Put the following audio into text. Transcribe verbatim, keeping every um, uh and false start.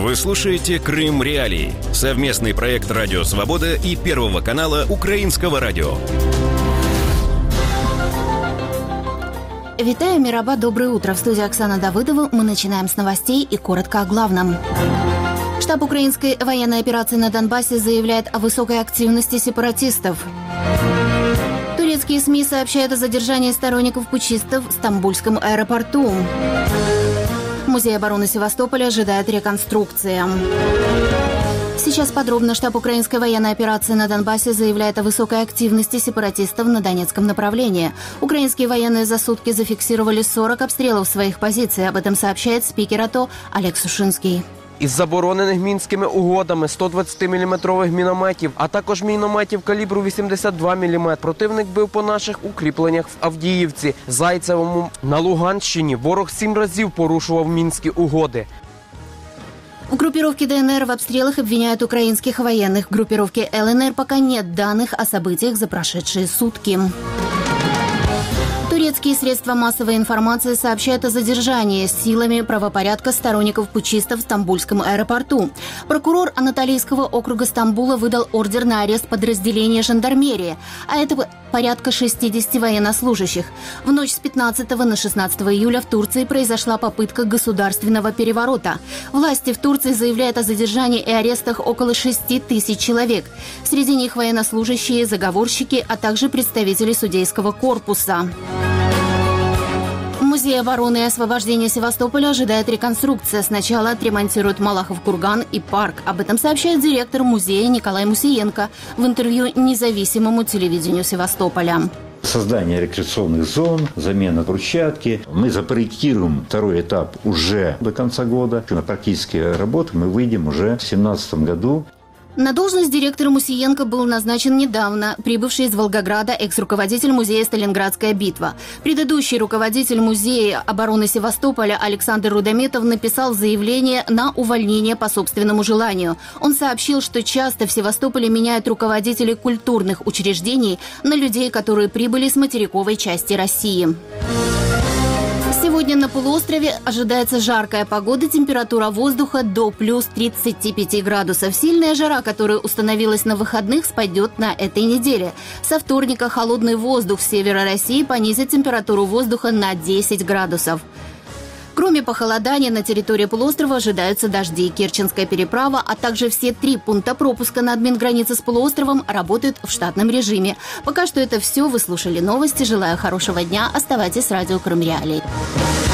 Вы слушаете «Крым Реалии» – совместный проект «Радио Свобода» и Первого канала Украинского радио. Витаю, Мираба, доброе утро. В студии Оксана Давыдова. Мы начинаем с новостей и коротко о главном. Штаб украинской военной операции на Донбассе заявляет о высокой активности сепаратистов. Турецкие СМИ сообщают о задержании сторонников путчистов в Стамбульском аэропорту. Музей обороны Севастополя ожидает реконструкции. Сейчас подробно. Штаб украинской военной операции на Донбассе заявляет о высокой активности сепаратистов на Донецком направлении. Украинские военные за сутки зафиксировали сорок обстрелов своих позиций. Об этом сообщает спикер АТО Олег Сушинский. Із заборонених Мінськими угодами сто двадцятиміліметрових мінометів, а також мінометів калібру вісімдесят два міліметри. Противник бив по наших укріпленнях в Авдіївці, Зайцевому. На Луганщині ворог сім разів порушував Мінські угоди. В группировке ДНР в обстрелах обвиняют украинских военных. В группировке ЛНР пока нет данных о событиях за прошедшие сутки. Турецкие средства массовой информации сообщают о задержании силами правопорядка сторонников путчистов в Стамбульском аэропорту. Прокурор Анатолийского округа Стамбула выдал ордер на арест подразделения жандармерии, а это порядка шестидесяти военнослужащих. В ночь с пятнадцатого на шестнадцатое июля в Турции произошла попытка государственного переворота. Власти в Турции заявляют о задержании и арестах около шести тысяч человек. Среди них военнослужащие, заговорщики, а также представители судейского корпуса. Музей обороны и освобождения Севастополя ожидает реконструкция. Сначала отремонтируют Малахов курган и парк. Об этом сообщает директор музея Николай Мусиенко в интервью независимому телевидению Севастополя. Создание рекреационных зон, замена брусчатки. Мы запроектируем второй этап уже до конца года. На практические работы мы выйдем уже в две тысячи семнадцатом году. На должность директора Мусиенко был назначен недавно прибывший из Волгограда экс-руководитель музея «Сталинградская битва». Предыдущий руководитель музея обороны Севастополя Александр Рудометов написал заявление на увольнение по собственному желанию. Он сообщил, что часто в Севастополе меняют руководителей культурных учреждений на людей, которые прибыли с материковой части России. Сегодня на полуострове ожидается жаркая погода, температура воздуха до плюс тридцати пяти градусов. Сильная жара, которая установилась на выходных, спадет на этой неделе. Со вторника холодный воздух с севера России понизит температуру воздуха на десять градусов. Кроме похолодания, на территории полуострова ожидаются дожди. Керченская переправа, а также все три пункта пропуска на админгранице с полуостровом работают в штатном режиме. Пока что это все. Вы слушали новости. Желаю хорошего дня. Оставайтесь с радио Крым Реалии.